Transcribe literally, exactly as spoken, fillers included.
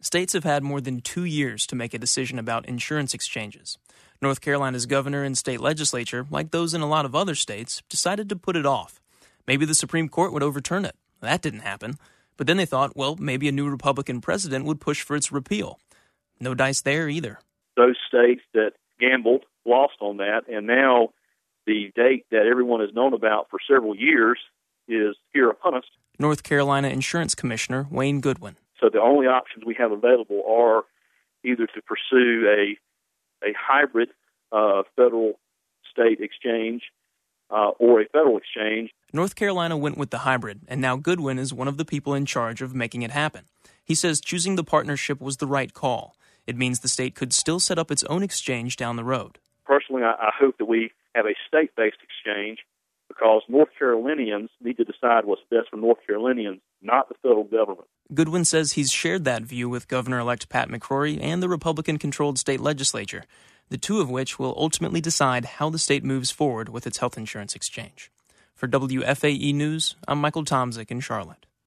States have had more than two years to make a decision about insurance exchanges. North Carolina's governor and state legislature, like those in a lot of other states, decided to put it off. Maybe the Supreme Court would overturn it. That didn't happen. But then they thought, well, maybe a new Republican president would push for its repeal. No dice there either. Those states that gambled lost on that, and now the date that everyone has known about for several years is here upon us. North Carolina Insurance Commissioner Wayne Goodwin. So the only options we have available are either to pursue a a hybrid uh, federal-state exchange uh, or a federal exchange. North Carolina went with the hybrid, and now Goodwin is one of the people in charge of making it happen. He says choosing the partnership was the right call. It means the state could still set up its own exchange down the road. Personally, I, I hope that we have a state-based exchange because North Carolinians need to decide what's best for North Carolinians, not the federal government. Goodwin says he's shared that view with Governor-elect Pat McCrory and the Republican-controlled state legislature, the two of which will ultimately decide how the state moves forward with its health insurance exchange. For W F A E News, I'm Michael Tomzik in Charlotte.